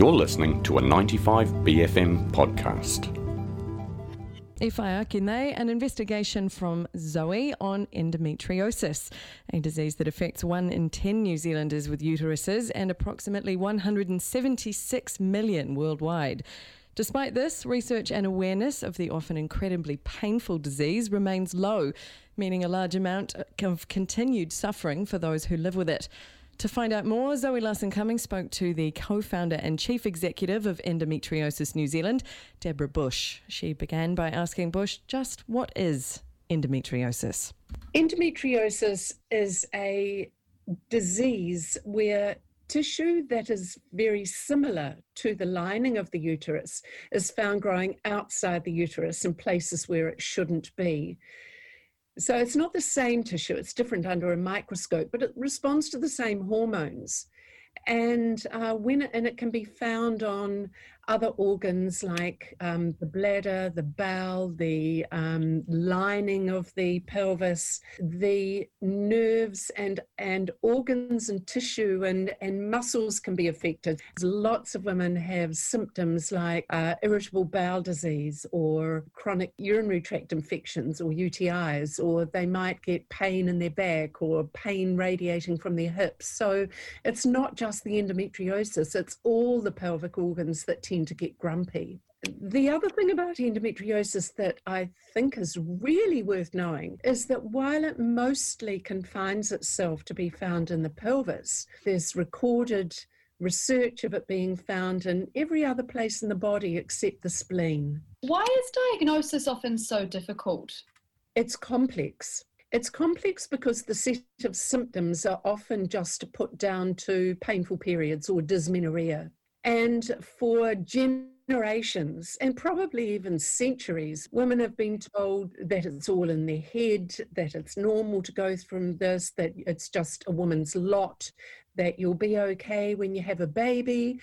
You're listening to a 95BFM podcast. I whaiakine, an investigation from Zoe on endometriosis, a disease that affects 1 in 10 New Zealanders with uteruses and approximately 176 million worldwide. Despite this, research and awareness of the often incredibly painful disease remains low, meaning a large amount of continued suffering for those who live with it. To find out more, Zoe Larson-Cummings spoke to the co-founder and chief executive of Endometriosis New Zealand, Deborah Bush. She began by asking Bush just what is endometriosis? Endometriosis is a disease where tissue that is very similar to the lining of the uterus is found growing outside the uterus in places where it shouldn't be. So it's not the same tissue, it's different under a microscope, but it responds to the same hormones. And it can be found on other organs like the bladder, the bowel, the lining of the pelvis, the nerves and organs and tissue and muscles can be affected. Lots of women have symptoms like irritable bowel disease or chronic urinary tract infections or UTIs, or they might get pain in their back or pain radiating from their hips. So it's not just the endometriosis, it's all the pelvic organs that tend to get grumpy. The other thing about endometriosis that I think is really worth knowing is that while it mostly confines itself to be found in the pelvis, there's recorded research of it being found in every other place in the body except the spleen. Why is diagnosis often so difficult? It's complex. It's complex because the set of symptoms are often just put down to painful periods or dysmenorrhea. And for generations, and probably even centuries, women have been told that it's all in their head, that it's normal to go through this, that it's just a woman's lot, that you'll be okay when you have a baby.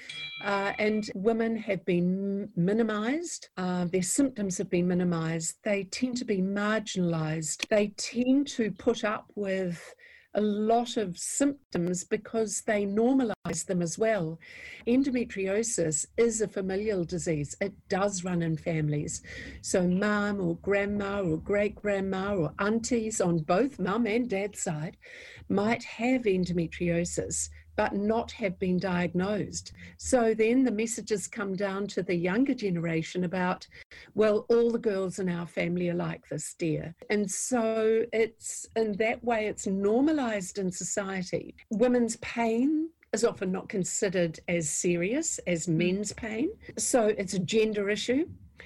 And women have been minimised. Their symptoms have been minimised. They tend to be marginalised. They tend to put up with a lot of symptoms because they normalise them as well. Endometriosis is a familial disease. It does run in families. So mum or grandma or great-grandma or aunties on both mum and dad's side might have endometriosis but not have been diagnosed. So then the messages come down to the younger generation about, well, all the girls in our family are like this, dear. And so it's, in that way, it's normalised in society. Women's pain is often not considered as serious as men's pain. So it's a gender issue.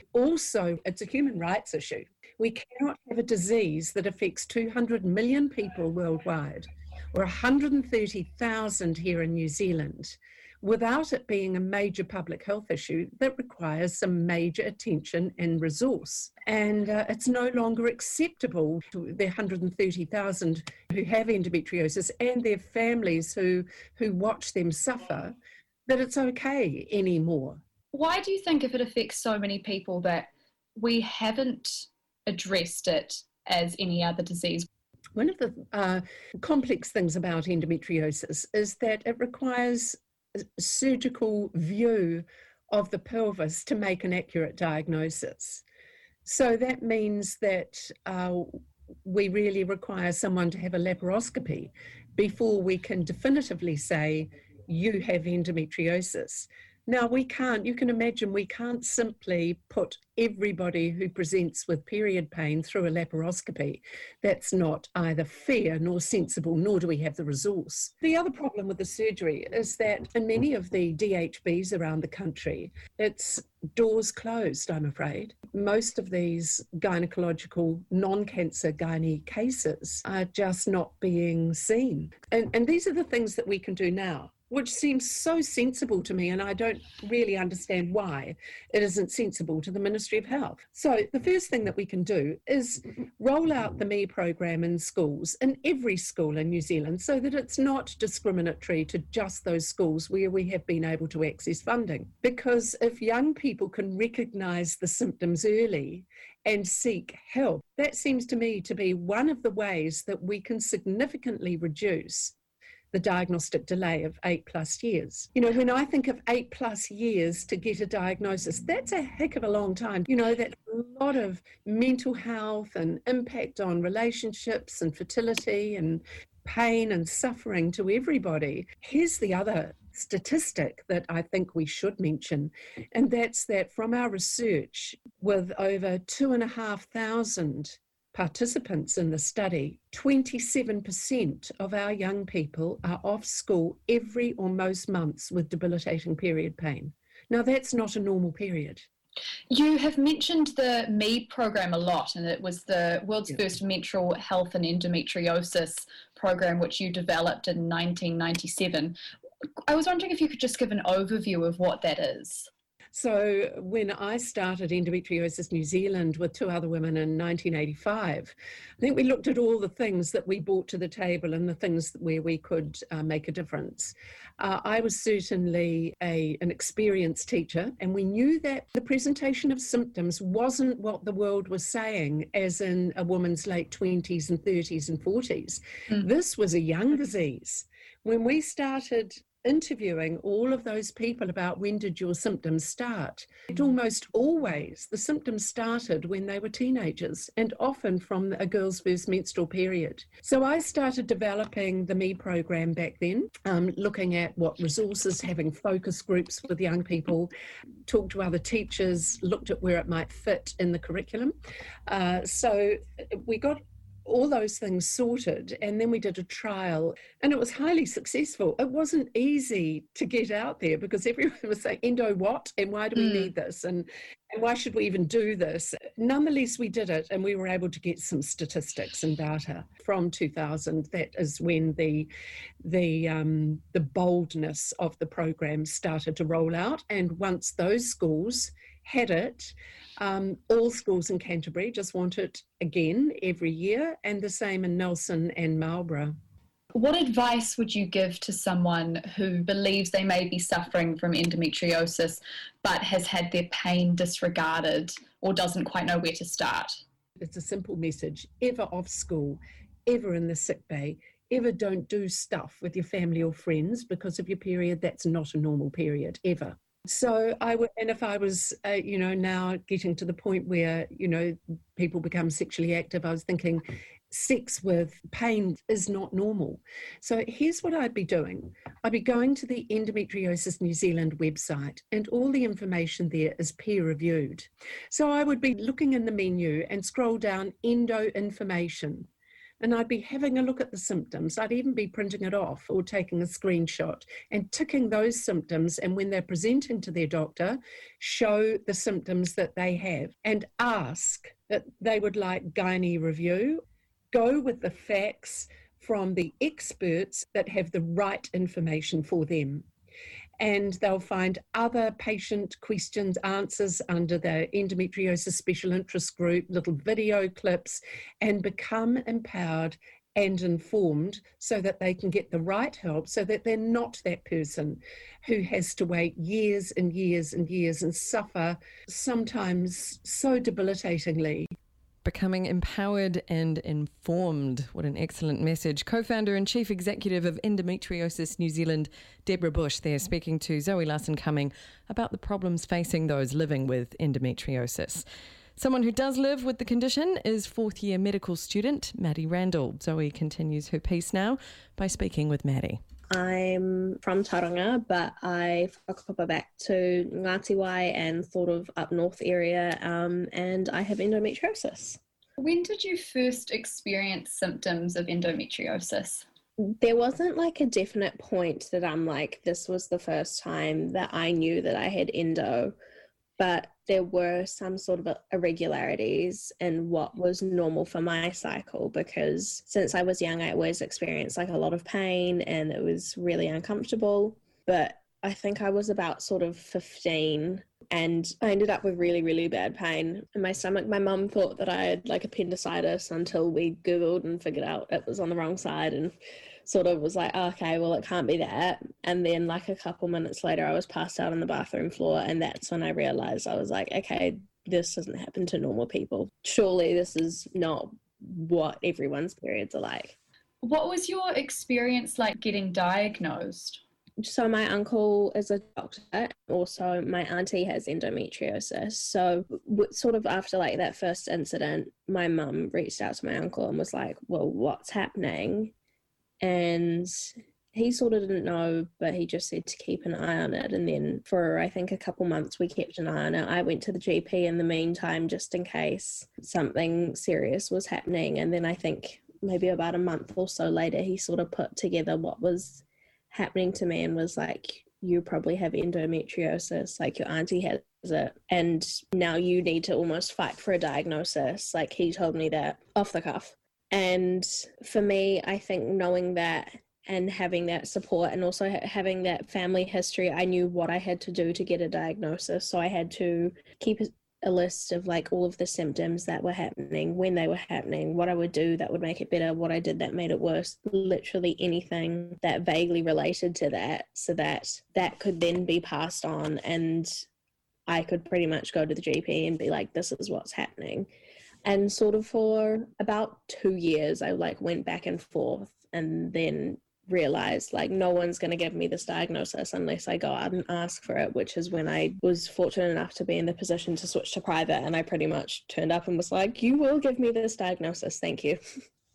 Also, it's a human rights issue. We cannot have a disease that affects 200 million people worldwide, or 130,000 here in New Zealand, without it being a major public health issue that requires some major attention and resource. And it's no longer acceptable to the 130,000 who have endometriosis and their families who watch them suffer, that it's okay anymore. Why do you think if it affects so many people that we haven't addressed it as any other disease? One of the complex things about endometriosis is that it requires a surgical view of the pelvis to make an accurate diagnosis. So that means that we really require someone to have a laparoscopy before we can definitively say, you have endometriosis. Now, you can imagine we can't simply put everybody who presents with period pain through a laparoscopy. That's not either fair nor sensible, nor do we have the resource. The other problem with the surgery is that in many of the DHBs around the country, it's doors closed, I'm afraid. Most of these gynecological non-cancer gynae cases are just not being seen. And these are the things that we can do now, which seems so sensible to me, and I don't really understand why it isn't sensible to the Ministry of Health. So the first thing that we can do is roll out the ME program in schools, in every school in New Zealand, so that it's not discriminatory to just those schools where we have been able to access funding. Because if young people can recognise the symptoms early and seek help, that seems to me to be one of the ways that we can significantly reduce the diagnostic delay of 8+ years. You know, when I think of 8+ years to get a diagnosis, that's a heck of a long time. You know, that's a lot of mental health and impact on relationships and fertility and pain and suffering to everybody. Here's the other statistic that I think we should mention, and that's that from our research, with over 2,500 participants in the study, 27% of our young people are off school every or most months with debilitating period pain. Now, that's not a normal period. You have mentioned the ME program a lot, and it was the world's first menstrual health and endometriosis program, which you developed in 1997. I was wondering if you could just give an overview of what that is. So when I started Endometriosis New Zealand with 2 other women in 1985, I think we looked at all the things that we brought to the table and the things where we could make a difference. I was certainly an experienced teacher, and we knew that the presentation of symptoms wasn't what the world was saying, as in a woman's late 20s and 30s and 40s. This was a young disease. When we started interviewing all of those people about when did your symptoms start, almost always the symptoms started when they were teenagers, and often from a girl's first menstrual period. So I started developing the ME program back then, looking at what resources, having focus groups with young people, talked to other teachers, looked at where it might fit in the curriculum. So we got all those things sorted, and then we did a trial, and it was highly successful. It wasn't easy to get out there because everyone was saying, endo what, and why do we need this, and why should we even do this? Nonetheless, we did it, and we were able to get some statistics and data from 2000. That is when the boldness of the program started to roll out, and once those schools had it, all schools in Canterbury just want it again every year, and the same in Nelson and Marlborough. What advice would you give to someone who believes they may be suffering from endometriosis but has had their pain disregarded or doesn't quite know where to start? It's a simple message. Ever off school, ever in the sick bay, ever don't do stuff with your family or friends because of your period. That's not a normal period, ever. So and if I was, now getting to the point where, people become sexually active, I was thinking sex with pain is not normal. So here's what I'd be doing. I'd be going to the Endometriosis New Zealand website, and all the information there is peer reviewed. So I would be looking in the menu and scroll down endo information, and I'd be having a look at the symptoms. I'd even be printing it off or taking a screenshot and ticking those symptoms, and when they're presenting to their doctor, show the symptoms that they have and ask that they would like gynae review. Go with the facts from the experts that have the right information for them. And they'll find other patient questions, answers under the endometriosis special interest group, little video clips, and become empowered and informed so that they can get the right help, so that they're not that person who has to wait years and years and years and suffer sometimes so debilitatingly. Becoming empowered and informed. What an excellent message. Co-founder and Chief Executive of Endometriosis New Zealand, Deborah Bush, there speaking to Zoe Larson-Cumming about the problems facing those living with endometriosis. Someone who does live with the condition is fourth-year medical student Maddie Randall. Zoe continues her piece now by speaking with Maddie. I'm from Tauranga, but I whakapapa back to Ngāti and sort of up north area, and I have endometriosis. When did you first experience symptoms of endometriosis? There wasn't like a definite point that I'm like, this was the first time that I knew that I had endo, but there were some sort of irregularities in what was normal for my cycle, because since I was young, I always experienced like a lot of pain and it was really uncomfortable. But I think I was about sort of 15 and I ended up with really, really bad pain in my stomach. My mum thought that I had like appendicitis until we Googled and figured out it was on the wrong side, and sort of was like, oh, okay, well, it can't be that. And then like a couple minutes later, I was passed out on the bathroom floor. And that's when I realized, I was like, okay, this doesn't happen to normal people. Surely this is not what everyone's periods are like. What was your experience like getting diagnosed? So my uncle is a doctor. Also, my auntie has endometriosis. So sort of after like that first incident, my mum reached out to my uncle and was like, well, what's happening? And he sort of didn't know, but he just said to keep an eye on it. And then for, I think, a couple months, we kept an eye on it. I went to the GP in the meantime, just in case something serious was happening. And then I think maybe about a month or so later, he sort of put together what was happening to me and was like, you probably have endometriosis, like your auntie has it, and now you need to almost fight for a diagnosis. Like, he told me that off the cuff. And for me, I think knowing that and having that support and also having that family history, I knew what I had to do to get a diagnosis. So I had to keep a list of like all of the symptoms that were happening, when they were happening, what I would do that would make it better, what I did that made it worse, literally anything that vaguely related to that, so that that could then be passed on and I could pretty much go to the GP and be like, this is what's happening. And sort of for about 2 years, I like went back and forth and then realized like no one's going to give me this diagnosis unless I go out and ask for it, which is when I was fortunate enough to be in the position to switch to private, and I pretty much turned up and was like, you will give me this diagnosis, thank you.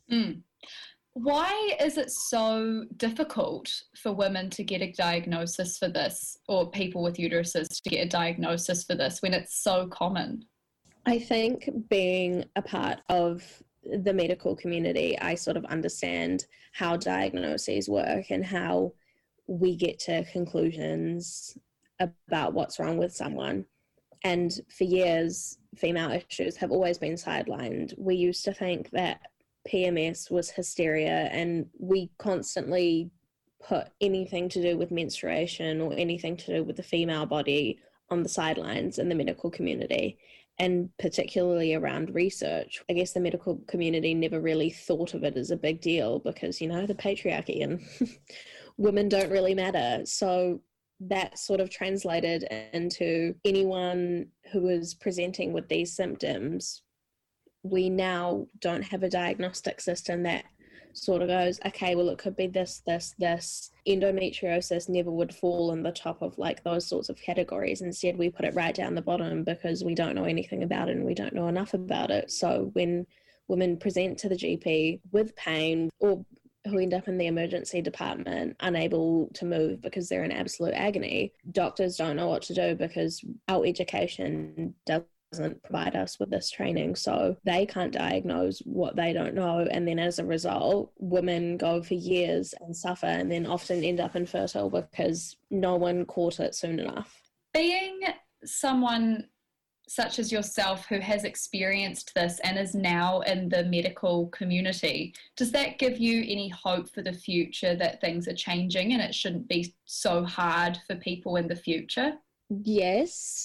Why is it so difficult for women to get a diagnosis for this, or people with uteruses to get a diagnosis for this, when it's so common? I think being a part of the medical community, I sort of understand how diagnoses work and how we get to conclusions about what's wrong with someone. And for years, female issues have always been sidelined. We used to think that PMS was hysteria, and we constantly put anything to do with menstruation or anything to do with the female body on the sidelines in the medical community. And particularly around research, I guess the medical community never really thought of it as a big deal because, you know, the patriarchy and women don't really matter. So that sort of translated into anyone who is presenting with these symptoms. We now don't have a diagnostic system that sort of goes, okay, well, it could be this. Endometriosis never would fall in the top of like those sorts of categories. Instead, we put it right down the bottom because we don't know anything about it and we don't know enough about it. So when women present to the GP with pain or who end up in the emergency department unable to move because they're in absolute agony, doctors don't know what to do because our education doesn't provide us with this training, so they can't diagnose what they don't know, and then as a result women go for years and suffer and then often end up infertile because no one caught it soon enough. Being someone such as yourself who has experienced this and is now in the medical community, does that give you any hope for the future that things are changing and it shouldn't be so hard for people in the future? Yes.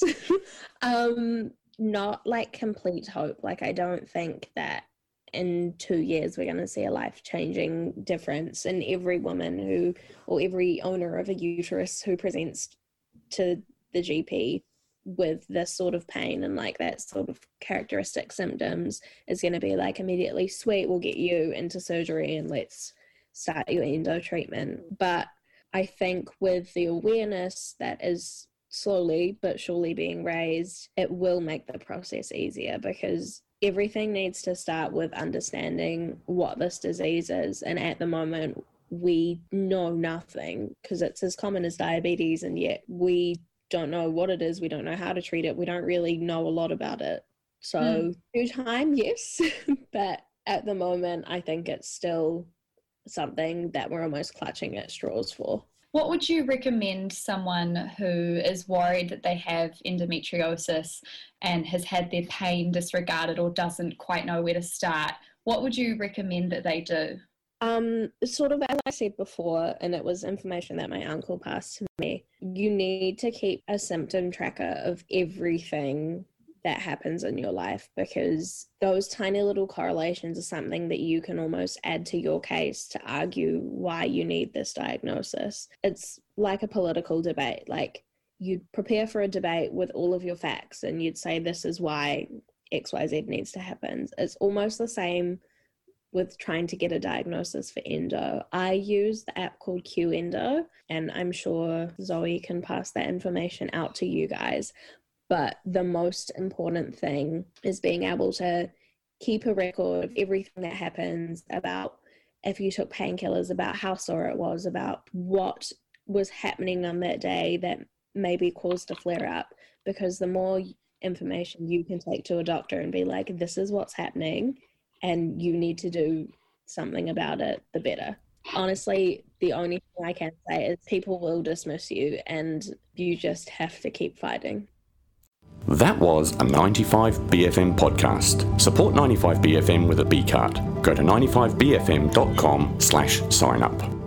Not like complete hope. Like, I don't think that in 2 years we're going to see a life-changing difference in every woman who, or every owner of a uterus who presents to the GP with this sort of pain and like that sort of characteristic symptoms is going to be like immediately, sweet, we'll get you into surgery and let's start your endo treatment. But I think with the awareness that is slowly but surely being raised, it will make the process easier because everything needs to start with understanding what this disease is. And at the moment, we know nothing because it's as common as diabetes, and yet we don't know what it is. We don't know how to treat it. We don't really know a lot about it. So due time, yes. But at the moment, I think it's still something that we're almost clutching at straws for. What would you recommend someone who is worried that they have endometriosis and has had their pain disregarded or doesn't quite know where to start? What would you recommend that they do? Sort of as I said before, and it was information that my uncle passed to me, you need to keep a symptom tracker of everything that happens in your life, because those tiny little correlations are something that you can almost add to your case to argue why you need this diagnosis. It's like a political debate. Like, you'd prepare for a debate with all of your facts and you'd say this is why XYZ needs to happen. It's almost the same with trying to get a diagnosis for endo, I use the app called QEndo, and I'm sure Zoe can pass that information out to you guys. But the most important thing is being able to keep a record of everything that happens, about if you took painkillers, about how sore it was, about what was happening on that day that maybe caused a flare up. Because the more information you can take to a doctor and be like, this is what's happening and you need to do something about it, the better. Honestly, the only thing I can say is people will dismiss you and you just have to keep fighting. That was a 95BFM podcast. Support 95BFM with a B card. Go to 95BFM.com/sign up.